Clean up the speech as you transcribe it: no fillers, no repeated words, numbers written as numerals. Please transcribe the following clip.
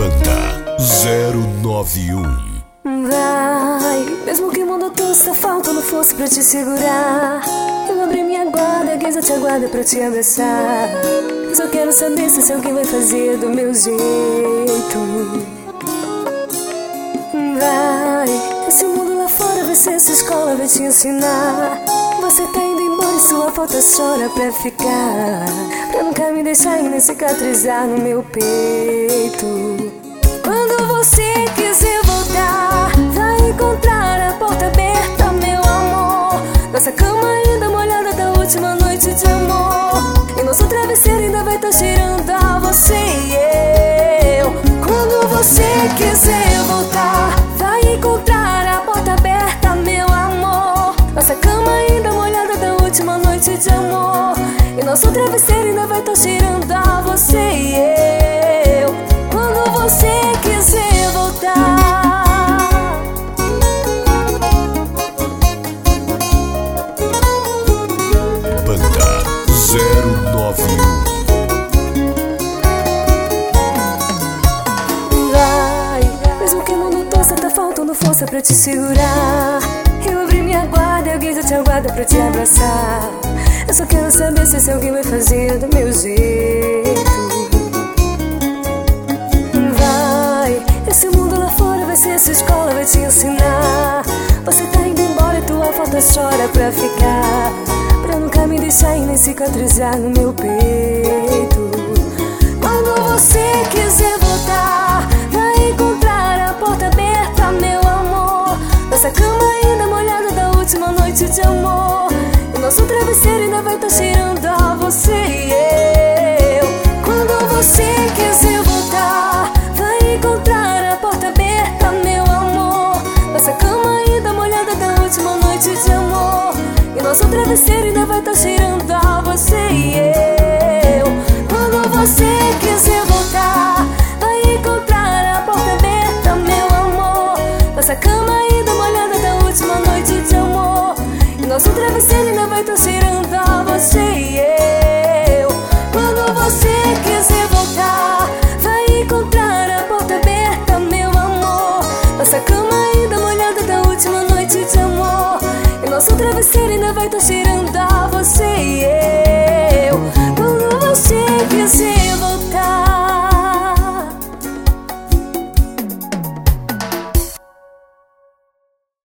Banda 091. Vai, mesmo que o mundo todo está faltando força pra te segurar, eu abri minha guarda, a guisa te aguarda pra te abraçar. Eu só quero saber se alguém vai fazer do meu jeito. Vai, esse mundo lá fora vai ser sua escola, vai te ensinar. Você tá indo embora e sua falta chora pra ficar, pra nunca me deixar e nem cicatrizar no meu peito. Quando você quiser voltar, vai encontrar a porta aberta, meu amor. Nossa cama ainda molhada da última noite de amor, e nosso travesseiro ainda vai estar cheirando a você e eu. Quando você quiser voltar, vai encontrar a porta aberta, meu amor. Nossa cama ainda molhada da última noite de amor, e nosso travesseiro ainda vai estar cheirando a você e eu. Quando você quiser voltar. Banda 091. Vai, mesmo que o mundo torça, tá faltando força pra te segurar. Eu abri minha guarda e alguém já te aguarda pra te abraçar. Eu só quero saber se alguém vai fazer do meu jeito. Esse mundo lá fora vai ser sua escola, vai te ensinar. Você tá indo embora e tua falta chora pra ficar, pra nunca me deixar e nem cicatrizar no meu peito. Quando você quiser voltar, vai encontrar a porta aberta, meu amor. Nossa cama ainda molhada da última noite de amor, e nosso travesseiro ainda vai estar cheirando a você e eu. Quando você quiser voltar, vai encontrar a porta aberta, meu amor. Nossa cama ainda molhada da última noite de amor, e nosso travesseiro ainda vai estar cheirando a você e eu. Quando você quiser voltar, vai encontrar a porta aberta, meu amor. Nossa cama ainda molhada da última noite de amor, e nosso travesseiro ainda vai estar cheirando a você e eu. Quando você quiser voltar, vai encontrar a porta aberta, meu amor. Nossa cama ainda molhada da última noite de amor, e nosso travesseiro ainda vai estar cheirando a você e eu. Quando você quiser voltar.